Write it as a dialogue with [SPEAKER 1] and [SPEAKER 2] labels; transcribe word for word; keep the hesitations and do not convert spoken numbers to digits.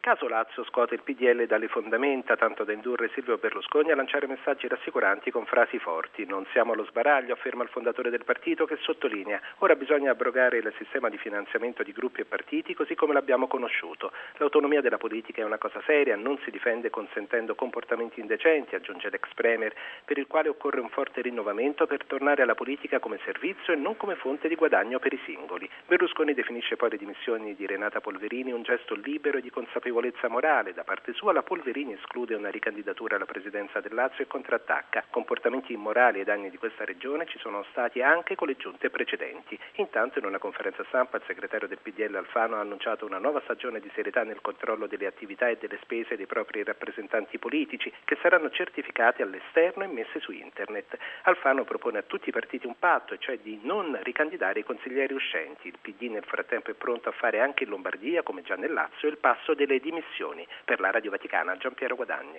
[SPEAKER 1] Caso Lazio scuote il P D L dalle fondamenta, tanto da indurre Silvio Berlusconi a lanciare messaggi rassicuranti con frasi forti. Non siamo allo sbaraglio, afferma il fondatore del partito, che sottolinea: ora bisogna abrogare il sistema di finanziamento di gruppi e partiti così come l'abbiamo conosciuto. L'autonomia della politica è una cosa seria, non si difende consentendo comportamenti indecenti, aggiunge l'ex premier, per il quale occorre un forte rinnovamento per tornare alla politica come servizio e non come fonte di guadagno per i singoli. Berlusconi definisce poi le dimissioni di Renata Polverini un gesto libero e di consapevolezza morale. Da parte sua la Polverini esclude una ricandidatura alla presidenza del Lazio e contrattacca: comportamenti immorali ai danni di questa regione ci sono stati anche con le giunte precedenti. Intanto, in una conferenza stampa, il segretario del P D L Alfano ha annunciato una nuova stagione di serietà nel controllo delle attività e delle spese dei propri rappresentanti politici, che saranno certificate all'esterno e messe su internet. Alfano propone a tutti i partiti un patto, e cioè di non ricandidare i consiglieri uscenti. Il P D nel frattempo è pronto a fare anche in Lombardia, come già nel Lazio, il passo delle dimissioni. Per la Radio Vaticana, Giampiero Guadagni.